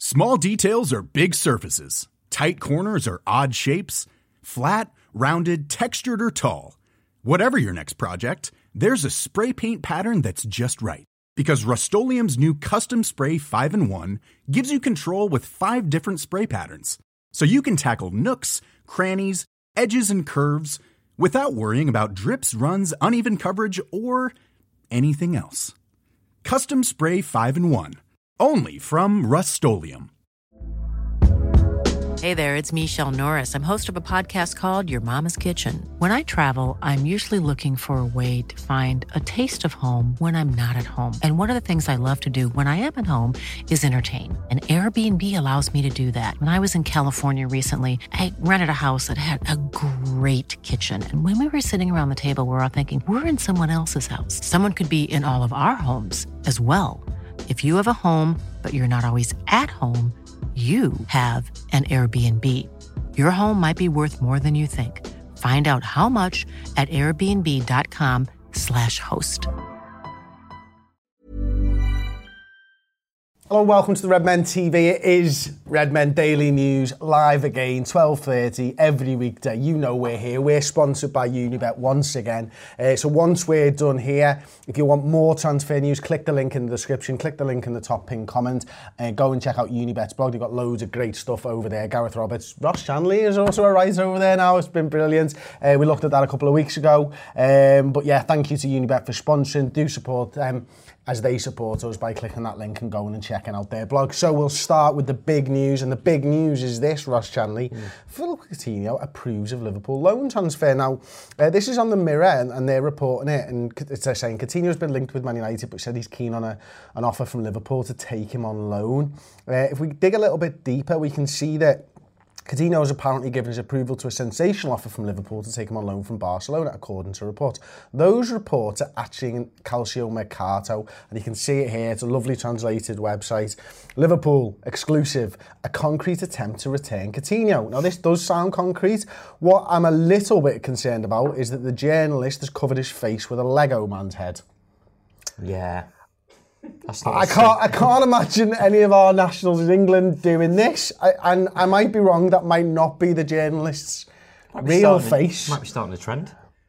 Small details are big surfaces. Tight corners are odd shapes. Flat, rounded, textured, or tall. Whatever your next project, there's a spray paint pattern that's just right. Because Rust-Oleum's new Custom Spray 5-in-1 gives you control with 5 different spray patterns. So you can tackle nooks, crannies, edges, and curves without worrying about drips, runs, uneven coverage, or anything else. Custom Spray 5-in-1. Only from Rust-Oleum. Hey there, it's Michelle Norris. I'm host of a podcast called Your Mama's Kitchen. When I travel, I'm usually looking for a way to find a taste of home when I'm not at home. And one of the things I love to do when I am at home is entertain. And Airbnb allows me to do that. When I was in California recently, I rented a house that had a great kitchen. And when we were sitting around the table, we were all thinking, we're in someone else's house. Someone could be in all of our homes as well. If you have a home, but you're not always at home, you have an Airbnb. Your home might be worth more than you think. Find out how much at airbnb.com/host. Hello and welcome to the Red Men TV. It is Red Men Daily News, live again, 12:30 every weekday. You know we're here. We're sponsored by Unibet once again. So once we're done here, if you want more transfer news, click the link in the description, click the link in the top pinned comment, and go and check out Unibet's blog. They've got loads of great stuff over there. Gareth Roberts, Ross Chanley is also a writer over there now. It's been brilliant. We looked at that a couple of weeks ago. But yeah, thank you to Unibet for sponsoring. Do support them as they support us by clicking that link and going and checking out their blog. So we'll start with the big news, and the big news is this, Ross Chanley. Phil Coutinho approves of Liverpool loan transfer. Now, this is on the Mirror, and they're reporting it, and they're saying Coutinho's been linked with Man United, but said he's keen on an offer from Liverpool to take him on loan. If we dig a little bit deeper, we can see that Coutinho has apparently given his approval to a sensational offer from Liverpool to take him on loan from Barcelona, according to reports. Those reports are actually in Calcio Mercato, and you can see it here. It's a lovely translated website. Liverpool, exclusive, a concrete attempt to return Coutinho. Now, this does sound concrete. What I'm a little bit concerned about is that the journalist has covered his face with a Lego man's head. Yeah. I can't imagine any of our nationals in England doing this. And I might be wrong, that might not be the journalist's real face. Might be starting a trend.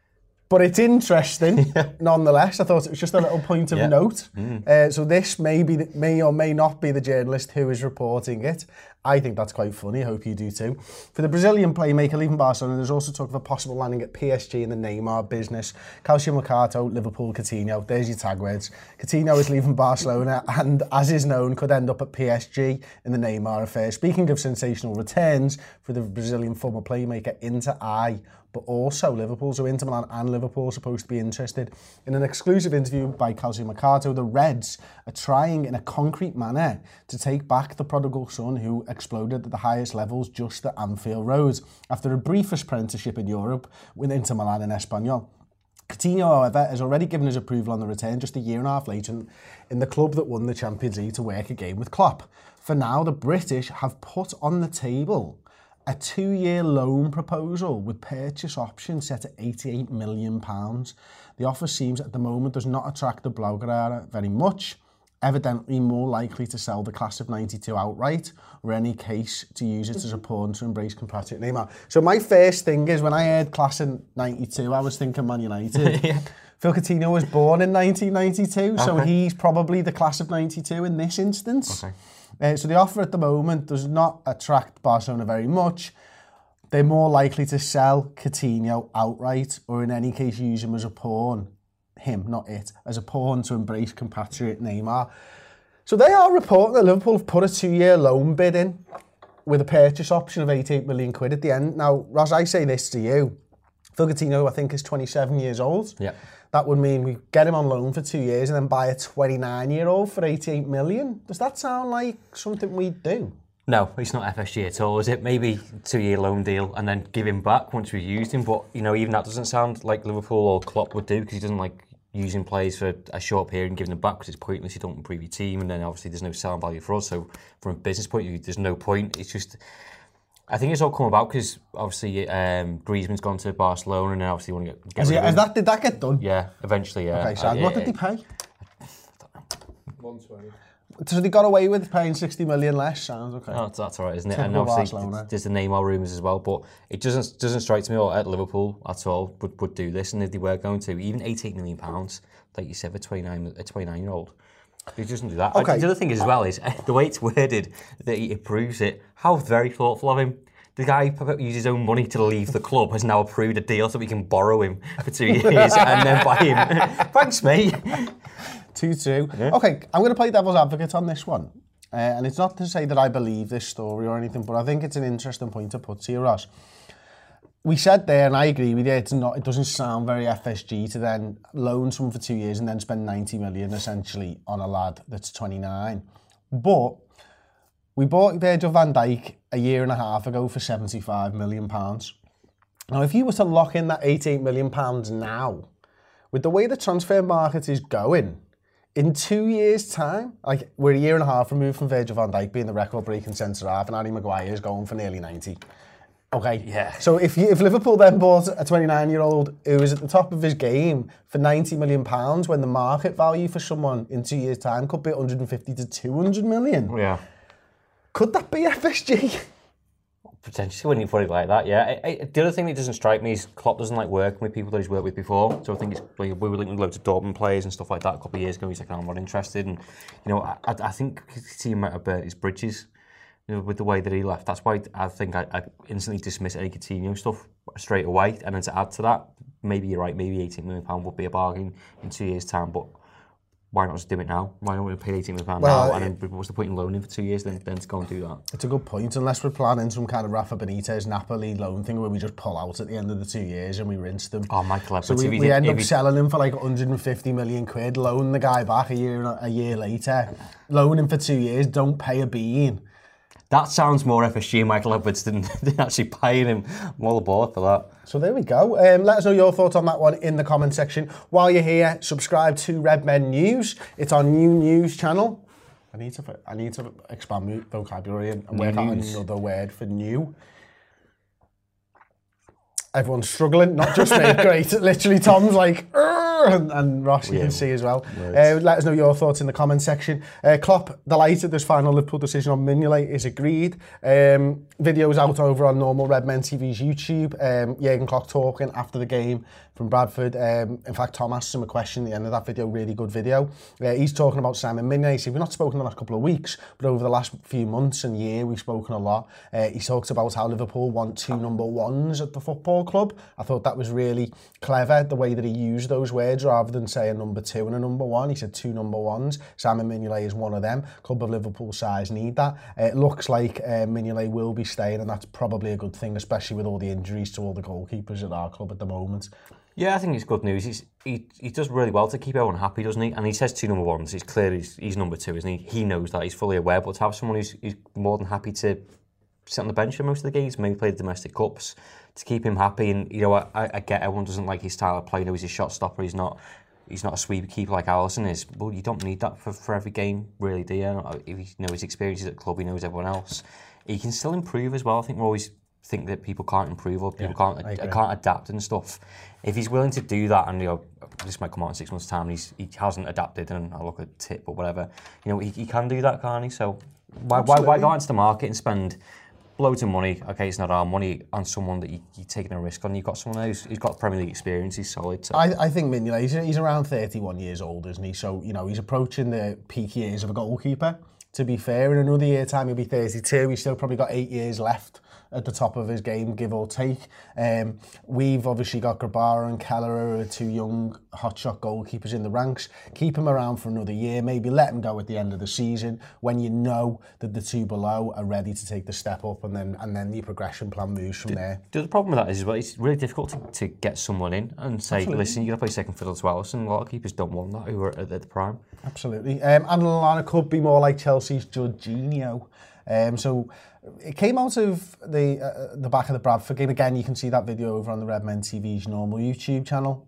But it's interesting, nonetheless. I thought it was just a little point of note. So this may or may not be the journalist who is reporting it. I think that's quite funny. I hope you do too. For the Brazilian playmaker leaving Barcelona, there's also talk of a possible landing at PSG in the Neymar business. Calcio Mercato, Liverpool, Coutinho. There's your tag words. Coutinho is leaving Barcelona and, as is known, could end up at PSG in the Neymar affair. Speaking of sensational returns for the Brazilian former playmaker, Inter but also Liverpool. So Inter Milan and Liverpool are supposed to be interested. In an exclusive interview by Calcio Mercato, the Reds are trying in a concrete manner to take back the prodigal son who exploded at the highest levels just at Anfield Road after a brief apprenticeship in Europe with Inter Milan and Espanyol. Coutinho, however, has already given his approval on the return just a year and a half later in the club that won the Champions League to work again with Klopp. For now, the British have put on the table a 2-year loan proposal with purchase option set at £88 million. The offer seems at the moment does not attract the Blaugrana very much, evidently more likely to sell the class of 92 outright, or any case to use it as a pawn to embrace compatriot Neymar. So my first thing is, when I heard class of 92, I was thinking Man United. Phil Coutinho was born in 1992, so he's probably the class of 92 in this instance. So the offer at the moment does not attract Barcelona very much. They're more likely to sell Coutinho outright, or in any case use him as a pawn, him, not it, as a pawn to embrace compatriot Neymar. So they are reporting that Liverpool have put a 2-year loan bid in with a purchase option of £88 million at the end. Now, Ross, I say this to you. Phil Coutinho, I think, is 27 years old. Yeah. That would mean we get him on loan for 2 years and then buy a 29-year-old for £88 million. Does that sound like something we'd do? No, it's not FSG at all, is it? Maybe 2-year loan deal and then give him back once we've used him. But, you know, even that doesn't sound like Liverpool or Klopp would do, because he doesn't like using players for a short period and giving them back, because it's pointless. You don't improve your team, and then obviously there's no selling value for us. So from a business point of view, there's no point. It's just, I think it's all come about because obviously Griezmann's gone to Barcelona, and then obviously want to get rid of him. Did that get done? Yeah, eventually, yeah. Okay, so what did they pay? 120. So they got away with paying 60 million less. Sounds okay. Oh, that's all right, isn't it? Typical And obviously, Barcelona. there's the Neymar rumours as well, but it doesn't strike me at Liverpool at all would do this, and if they were going to, even £88 million, like you said, for a 29-year-old, he doesn't do that. Okay. The other thing is as well is the way it's worded that he approves it. How very thoughtful of him. The guy who used his own money to leave the club has now approved a deal so we can borrow him for 2 years and then buy him. Thanks, mate. 2-2. Yeah. Okay, I'm going to play devil's advocate on this one. And it's not to say that I believe this story or anything, but I think it's an interesting point to put to you, Ross. We said there, and I agree with you, it doesn't sound very FSG to then loan someone for 2 years and then spend 90 million essentially on a lad that's 29. But we bought Virgil van Dijk a year and a half ago for £75 million. Now, if you were to lock in that £88 million now, with the way the transfer market is going, in 2 years' time, like we're a year and a half removed from Virgil van Dijk being the record-breaking centre-half and Harry Maguire is going for nearly 90. Okay, yeah. So if Liverpool then bought a 29-year-old who was at the top of his game for £90 million, when the market value for someone in 2 years' time could be 150 to 200 million, Yeah. Could that be FSG? Potentially, when you put it like that, yeah. The other thing that doesn't strike me is Klopp doesn't like working with people that he's worked with before. So I think it's like we were linked with loads of Dortmund players and stuff like that a couple of years ago. He's like, I'm not interested, and I think his team might have burnt his bridges, with the way that he left. That's why I think I instantly dismiss any Coutinho stuff straight away. And then to add to that, maybe you're right. Maybe £18 million would be a bargain in 2 years' time, but. Why not just do it now? Why don't we pay £18 million now? And then what's the point in loaning for 2 years then to go and do that? It's a good point, unless we're planning some kind of Rafa Benitez Napoli loan thing where we just pull out at the end of the 2 years and we rinse them. Oh, Michael Edwards. So we end up selling him for like 150 million quid, loan the guy back a year later, loan him for 2 years, don't pay a bean. That sounds more FSG Michael Edwards than actually paying him. I'm all aboard for that. So there we go. Let us know your thoughts on that one in the comment section. While you're here, subscribe to Red Men News. It's our new news channel. I need to expand my vocabulary and work out another word for new. Everyone's struggling, not just me. Great. Literally, Tom's like, and Ross, you can see as well. Let us know your thoughts in the comment section. Klopp, delighted this final Liverpool decision on Mignolet is agreed. Videos out over on normal Red Men TV's YouTube. Jurgen Klopp talking after the game from Bradford. In fact, Tom asked him a question at the end of that video, really good video. He's talking about Simon Mignolet. He said, we've not spoken in the last couple of weeks, but over the last few months and year, we've spoken a lot. He talks about how Liverpool want 2 number 1s at the football club. I thought that was really clever, the way that he used those words, rather than say a number 2 and a number 1. He said 2 number 1s. Simon Mignolet is one of them. Club of Liverpool size need that. It looks like Mignolet will be staying, and that's probably a good thing, especially with all the injuries to all the goalkeepers at our club at the moment. Yeah, I think it's good news. He does really well to keep everyone happy, doesn't he? And he says 2 number 1s. It's clear he's number 2, isn't he? He knows that. He's fully aware. But to have someone who's more than happy to sit on the bench for most of the games, maybe play the domestic cups, to keep him happy. And I get everyone doesn't like his style of play. He's a shot stopper. He's not a sweep keeper like Alisson is. Well, you don't need that for every game, really, do you? If you know his experiences at the club, he knows everyone else. He can still improve as well. I think we always think that people can't improve or people can't adapt and stuff. If he's willing to do that, and this might come out in 6 months' time, and he hasn't adapted, and I look at tip or whatever, he can do that, can't he? So why go into the market and spend loads of money? Okay, it's not our money, on someone that you're taking a risk on. You've got someone who's got Premier League experience. He's solid. So. I think Mignolet, he's around 31 years old, isn't he? So he's approaching the peak years of a goalkeeper. To be fair, in another year time he'll be 32. He's still probably got 8 years left at the top of his game, give or take. We've obviously got Grabara and Keller, who are 2 young hotshot goalkeepers in the ranks. Keep him around for another year, maybe let him go at the end of the season when you know that the 2 below are ready to take the step up, and then the progression plan moves from there. The problem with that is, well, it's really difficult to get someone in and say, listen, you're going to play second fiddle to Alisson. A lot of keepers don't want that who are at the prime. Absolutely. And Lallana could be more like Chelsea's Jorginho. So it came out of the back of the Bradford game. Again, you can see that video over on the Red Men TV's normal YouTube channel.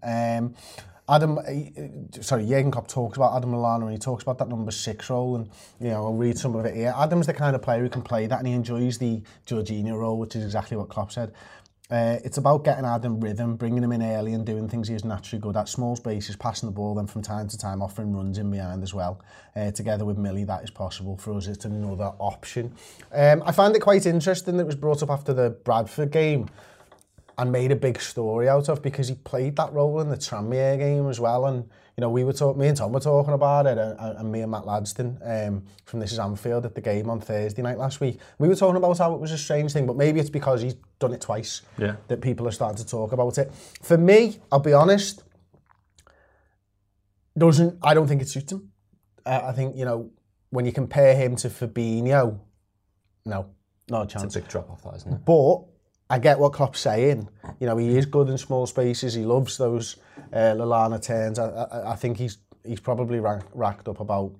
Jurgen Klopp talks about Adam Lallana, and he talks about that number 6 role, and I'll read some of it here. Adam's the kind of player who can play that, and he enjoys the Jorginho role, which is exactly what Klopp said. It's about getting Adam rhythm, bringing him in early and doing things he's naturally good at. Small spaces, passing the ball, then from time to time offering runs in behind as well. Together with Millie, that is possible for us. It's another option. I find it quite interesting that it was brought up after the Bradford game and made a big story out of, because he played that role in the Tranmere game as well. And you know, me and Tom were talking about it, and me and Matt Ladston from This Is Anfield at the game on Thursday night last week. We were talking about how it was a strange thing, but maybe it's because he's done it twice that people are starting to talk about it. For me, I'll be honest, I don't think it suits him. I think, you know, when you compare him to Fabinho, no, not a chance. It's a big drop off, that, isn't it? But I get what Klopp's saying. You know, he is good in small spaces. He loves those Lallana turns. I think he's probably racked up about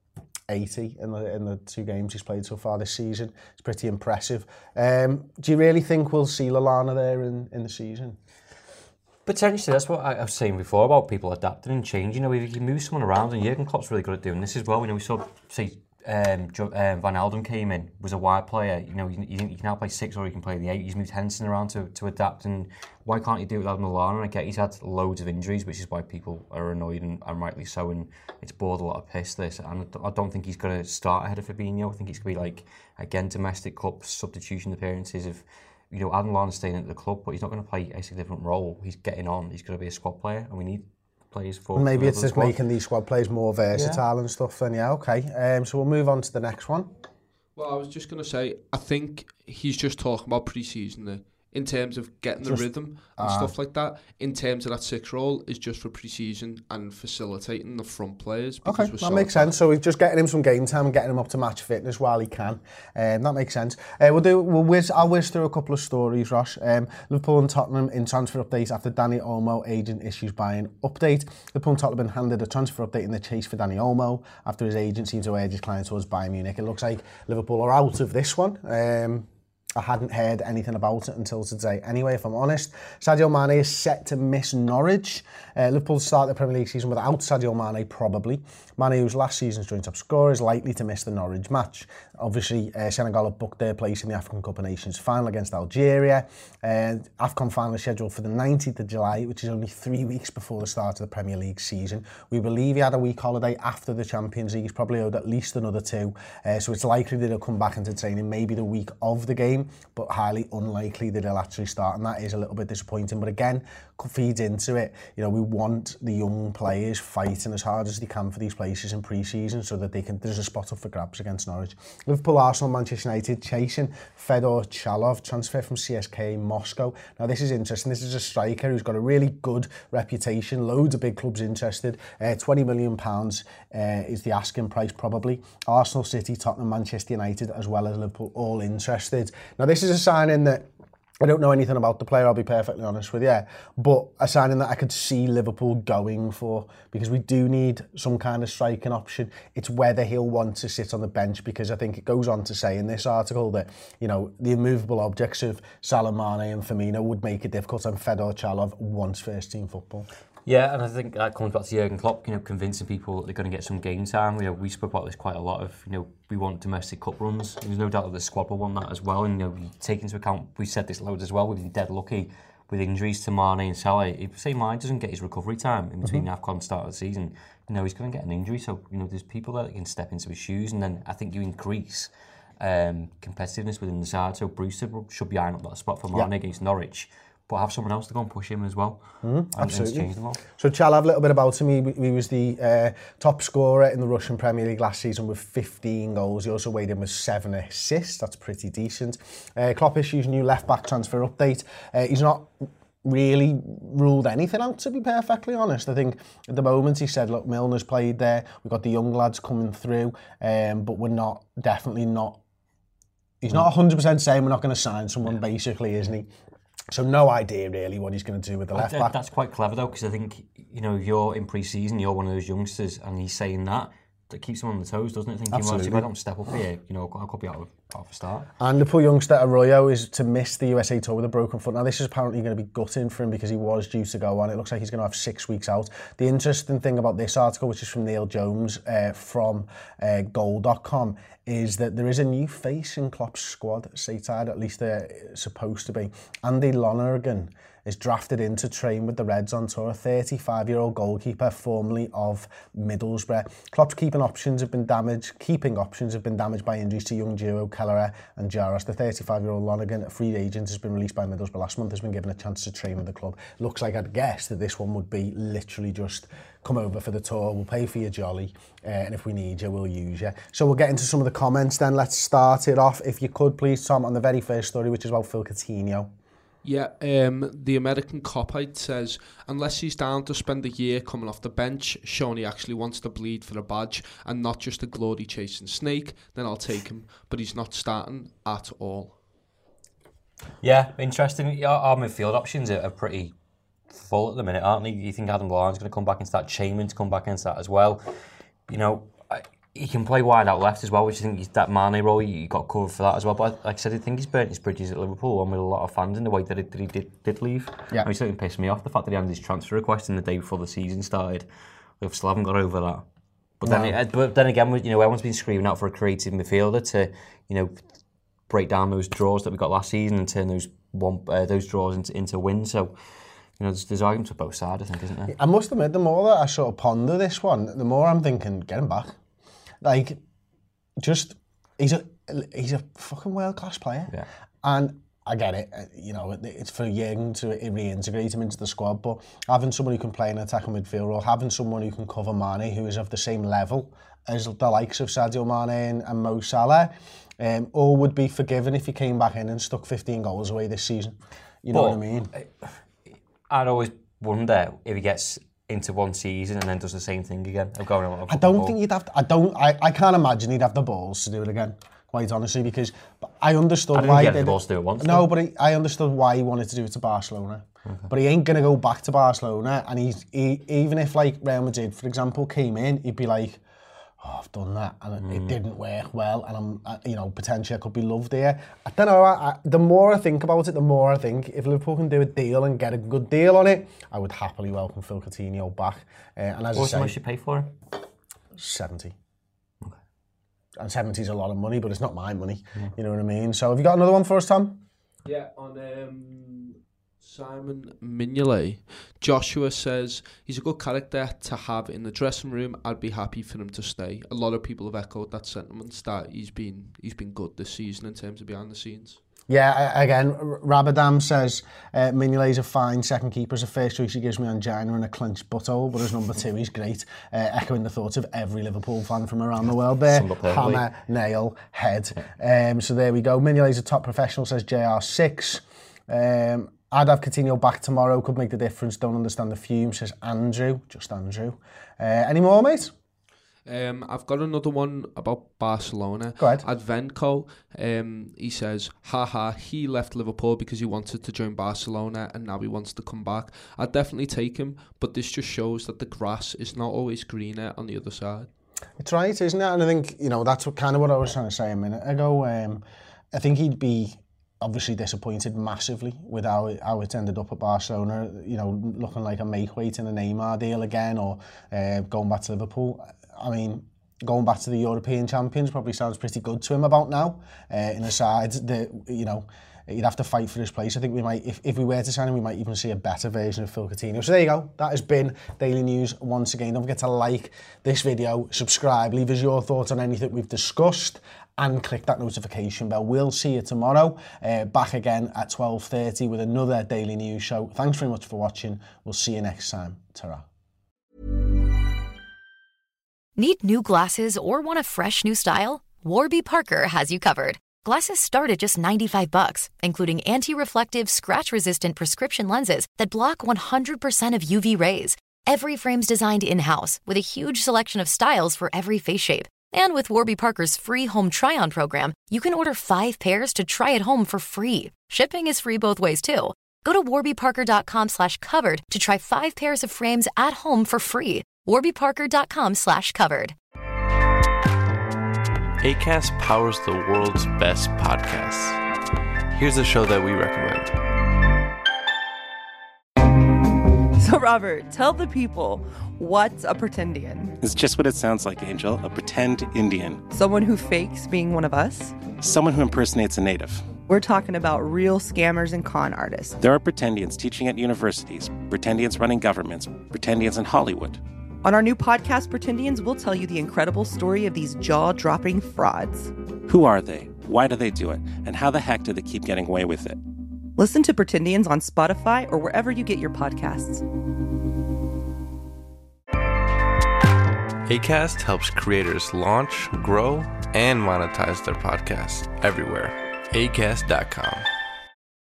80 in the 2 games he's played so far this season. It's pretty impressive. Do you really think we'll see Lallana there in the season? Potentially, that's what I was saying before about people adapting and changing. You know, if you move someone around, and Jurgen Klopp's really good at doing this as well. You know, we saw, say, Van Alden came in, was a wide player. You know, you can now play 6 or you can play the 8. He's moved Henson around to adapt, and why can't you do it with Adam Lallana? I get he's had loads of injuries, which is why people are annoyed, and rightly so, and it's bored a lot of piss, this. And I don't think he's going to start ahead of Fabinho. I think it's going to be like, again, domestic club substitution appearances of, you know, Adam Lallana's staying at the club, but he's not going to play a significant role. He's getting on. He's going to be a squad player, and we need players for. Maybe it's just making these squad players more versatile and stuff. Then okay. So we'll move on to the next one. Well, I was just going to say, I think he's just talking about pre-season there. In terms of getting the rhythm and stuff like that, in terms of that 6 role, is just for pre-season and facilitating the front players. Okay, that makes sense. So we're just getting him some game time and getting him up to match fitness while he can. That makes sense. I'll whiz through a couple of stories, Ross. Liverpool and Tottenham in transfer update after Dani Olmo agent issues buying update. Liverpool and Tottenham handed a transfer update in the chase for Dani Olmo after his agent seemed to urge his client towards Bayern Munich. It looks like Liverpool are out of this one. I hadn't heard anything about it until today. Anyway, if I'm honest, Sadio Mane is set to miss Norwich. Liverpool start the Premier League season without Sadio Mane, probably. Mane, who's last season's joint top scorer, is likely to miss the Norwich match. Obviously, Senegal have booked their place in the African Cup of Nations final against Algeria. AFCON final is scheduled for the 19th of July, which is only 3 weeks before the start of the Premier League season. We believe he had a week holiday after the Champions League. He's probably owed at least another 2. So it's likely that he'll come back into training maybe the week of the game, but highly unlikely that he'll actually start, and that is a little bit disappointing. But again, feeds into it. You know, we want the young players fighting as hard as they can for these places in pre-season so that there's a spot up for grabs against Norwich. Liverpool, Arsenal, Manchester United chasing Fedor Chalov, transfer from CSKA Moscow. Now this is interesting. This is a striker who's got a really good reputation. Loads of big clubs interested. £20 million is the asking price probably. Arsenal, City, Tottenham, Manchester United, as well as Liverpool, all interested. Now this is a signing that I don't know anything about the player, I'll be perfectly honest with you, but a signing that I could see Liverpool going for, because we do need some kind of striking option. It's whether he'll want to sit on the bench, because I think it goes on to say in this article that, you know, the immovable objects of Salah, Mane and Firmino would make it difficult, and Fedor Chalov wants first team football. Yeah, and I think that comes back to Jurgen Klopp, you know, convincing people that they're going to get some game time. You know, we spoke about this quite a lot of, you know, we want domestic cup runs. There's no doubt that the squad will want that as well. And, you know, we take into account, we said this loads as well, we've been dead lucky with injuries to Mane and Salah. If, say, Mane doesn't get his recovery time in between the AFCON start of the season, you know, he's going to get an injury. So, you know, there's people that can step into his shoes, and then I think you increase competitiveness within the side. So Brewster should be eyeing up that spot for Mane against Norwich, but have someone else to go and push him as well. Absolutely. So Chalov, a little bit about him. He was the top scorer in the Russian Premier League last season with 15 goals. He also weighed in with 7 assists. That's pretty decent. Klopp issues new left-back transfer update. He's not really ruled anything out, to be perfectly honest. I think at the moment he said, look, Milner's played there. We've got the young lads coming through, but we're definitely not. He's not 100% saying we're not going to sign someone, basically, isn't he? So no idea really what he's going to do with the left back. That's quite clever though, because I think, you know, if you're in pre-season, you're one of those youngsters, and he's saying that, that keeps him on the toes, doesn't it? Thinking, well, if I don't step up here, I could be out of a start. And the poor youngster Arroyo is to miss the USA Tour with a broken foot. Now, this is apparently going to be gutting for him because he was due to go on. It looks like he's going to have 6 weeks out. The interesting thing about this article, which is from Neil Jones from Goal.com, is that there is a new face in Klopp's squad, stateside, at least they're supposed to be. Andy Lonergan is drafted in to train with the Reds on tour, a 35-year-old goalkeeper formerly of Middlesbrough. Klopp's keeping options have been damaged by injuries to young duo Kelleher and Jaros. The 35-year-old Lonergan, a free agent, has been released by Middlesbrough last month, has been given a chance to train with the club. Looks like I'd guess that this one would be literally just come over for the tour, we'll pay for your jolly, and if we need you, we'll use you. So we'll get into some of the comments then. Let's start it off, if you could please, Tom, on the very first story, which is about Phil Coutinho. Yeah, the American Copite says, unless he's down to spend a year coming off the bench, showing he actually wants to bleed for a badge and not just a glory-chasing snake, then I'll take him. But he's not starting at all. Yeah, interesting. Our midfield options are pretty full at the minute, aren't they? You think Adam Lallana's going to come back into that, Chamberlain to come back into that as well. He can play wide out left as well, which I think that Mane role, you got covered for that as well. But like I said, I think he's burnt his bridges at Liverpool on with a lot of fans in the way that he did leave. Yeah. It certainly pissed me off, the fact that he had his transfer request in the day before the season started. We still haven't got over that. But then again, everyone's been screaming out for a creative midfielder to, break down those draws that we got last season and turn those draws into wins. So, there's arguments for both sides, I think, isn't there? I must admit, the more that I sort of ponder this one, the more I'm thinking, get him back. Like, he's a fucking world-class player. Yeah. And I get it, it's for Jürgen to reintegrate him into the squad, but having someone who can play an attacking midfield role, having someone who can cover Mane, who is of the same level as the likes of Sadio Mane and Mo Salah, all would be forgiven if he came back in and stuck 15 goals away this season. You know what I mean? I'd always wonder if he gets into one season and then does the same thing again. I don't think he'd have to, I can't imagine he'd have the balls to do it again, quite honestly, because I understood why he had the balls to do it once. No, but I understood why he wanted to do it to Barcelona. Okay. But he ain't going to go back to Barcelona, and even if like Real Madrid, for example, came in, he'd be like, I've done that and it didn't work well, and I'm, potentially I could be loved here. I don't know, the more I think about it, the more I think if Liverpool can do a deal and get a good deal on it, I would happily welcome Phil Coutinho back. And as I say, how much you pay for him? 70. Okay. And 70 is a lot of money, but it's not my money. You know what I mean? So have you got another one for us, Tom? Yeah, on Simon Mignolet, Joshua says he's a good character to have in the dressing room. I'd be happy for him to stay. A lot of people have echoed that sentiment, that he's been good this season in terms of behind the scenes. Yeah, again, Rabadam says Mignolet's a fine second keeper. As a first choice, he gives me angina and a clenched butthole, but as number two, he's great. Echoing the thoughts of every Liverpool fan from around the world there. Hammer, nail, head. So there we go. Mignolet's a top professional, says JR6. I'd have Coutinho back tomorrow, could make the difference, don't understand the fume, says Andrew, just Andrew. Any more, mate? I've got another one about Barcelona. Go ahead. Advenco, he says, he left Liverpool because he wanted to join Barcelona and now he wants to come back. I'd definitely take him, but this just shows that the grass is not always greener on the other side. It's right, isn't it? And I think, that's kind of what I was trying to say a minute ago. I think he'd be obviously disappointed massively with how it ended up at Barcelona, looking like a make-weight in a Neymar deal again, or going back to Liverpool. I mean, going back to the European champions probably sounds pretty good to him about now, in a side that, he'd have to fight for his place. I think we might, if we were to sign him, we might even see a better version of Phil Coutinho. So there you go. That has been Daily News once again. Don't forget to like this video, subscribe, leave us your thoughts on anything we've discussed, and click that notification bell. We'll see you tomorrow, back again at 12:30 with another Daily News show. Thanks very much for watching. We'll see you next time. Ta-ra. Need new glasses or want a fresh new style? Warby Parker has you covered. Glasses start at just $95, including anti-reflective, scratch-resistant prescription lenses that block 100% of UV rays. Every frame's designed in-house with a huge selection of styles for every face shape. And with Warby Parker's free home try-on program, you can order 5 pairs to try at home for free. Shipping is free both ways, too. Go to warbyparker.com/covered to try 5 pairs of frames at home for free. warbyparker.com/covered. Acast powers the world's best podcasts. Here's a show that we recommend. So, Robert, tell the people, what's a pretendian? It's just what it sounds like, Angel. A pretend Indian. Someone who fakes being one of us? Someone who impersonates a native. We're talking about real scammers and con artists. There are pretendians teaching at universities, pretendians running governments, pretendians in Hollywood. On our new podcast, Pretendians, we'll tell you the incredible story of these jaw-dropping frauds. Who are they? Why do they do it? And how the heck do they keep getting away with it? Listen to Pretendians on Spotify or wherever you get your podcasts. Acast helps creators launch, grow, and monetize their podcasts everywhere. Acast.com.